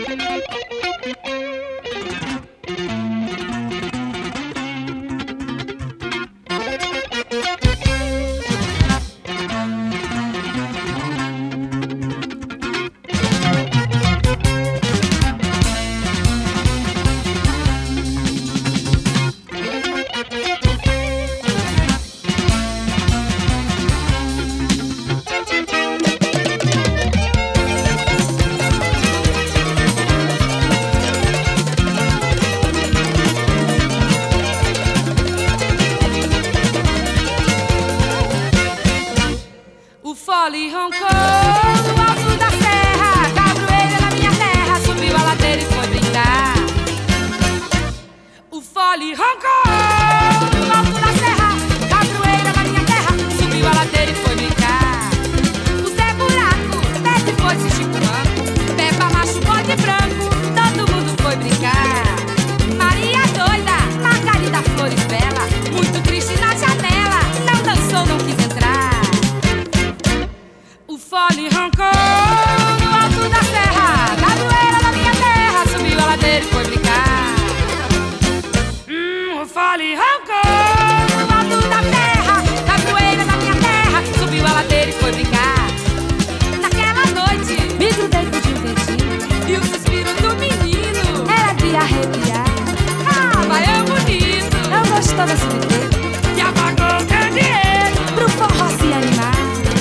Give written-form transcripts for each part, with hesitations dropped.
O fole roncou no alto da serra, cabroeira na minha terra, subiu a ladeira e foi brincar. O fole roncou no alto da serra, cabroeira na minha terra, subiu a ladeira e foi brincar. O Zé Buraco, Tete foi se chicumando, Peppa macho, bode branco, todo mundo foi brincar. Maria doida, Margarida Flores Bela, muito triste na janela, não dançou, não quis entrar. O fole roncou no alto da serra, cabroeira na minha terra, subiu a ladeira e foi brincar. O fole roncou no alto da terra, cabroeira na minha terra, subiu a ladeira e foi brincar. Naquela noite, me grudei com o divertido, e o suspiro do menino era de arrepiar. Ah, baião bonito, não gostou desse brinquedo, que apagou o candeeiro pro forró se animar.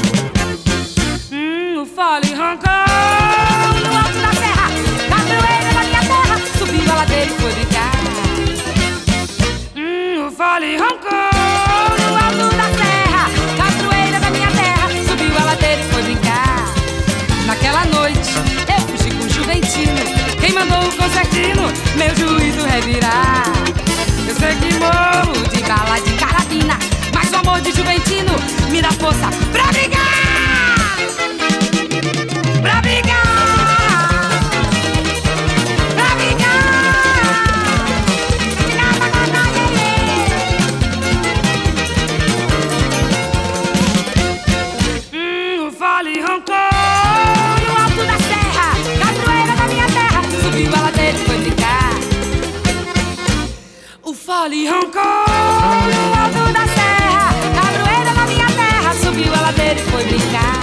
O fole roncou no alto da serra, cabroeira na minha terra, subiu a ladeira e foi brincar. O fole roncou no alto da serra, cabroeira na minha terra, subiu a ladeira e foi brincar. Naquela noite eu fugi com o juventino, quem mandou o concertino, meu juízo revirar. Eu sei que morro de bala de carabina, mas o amor de juventino me dá força pra brigar. Pra brigar, pra brigar. O fole roncou no alto da serra, cabroeira na minha terra, subiu a ladeira e foi brincar. O fole roncou no alto da serra, cabroeira na minha terra, subiu a ladeira e foi brincar.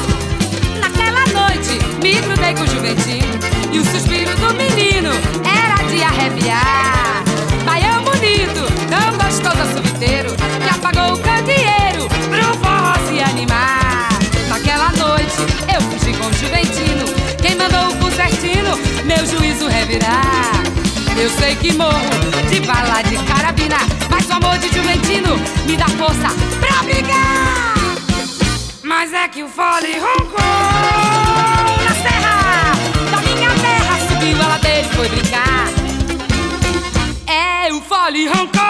Me grudei com o juventino, e o suspiro do menino era de arrepiar. Baião bonito, não gostou do subiteiro, que apagou o candeeiro pro forró se animar. Naquela noite eu fugi com o juventino, quem mandou o concertino, meu juízo revirar. Eu sei que morro de bala de carabina, mas o amor de juventino me dá força pra brigar. Mas é que o fole roncou na serra da minha terra, subiu a ladeira e foi brincar. É, o fole roncou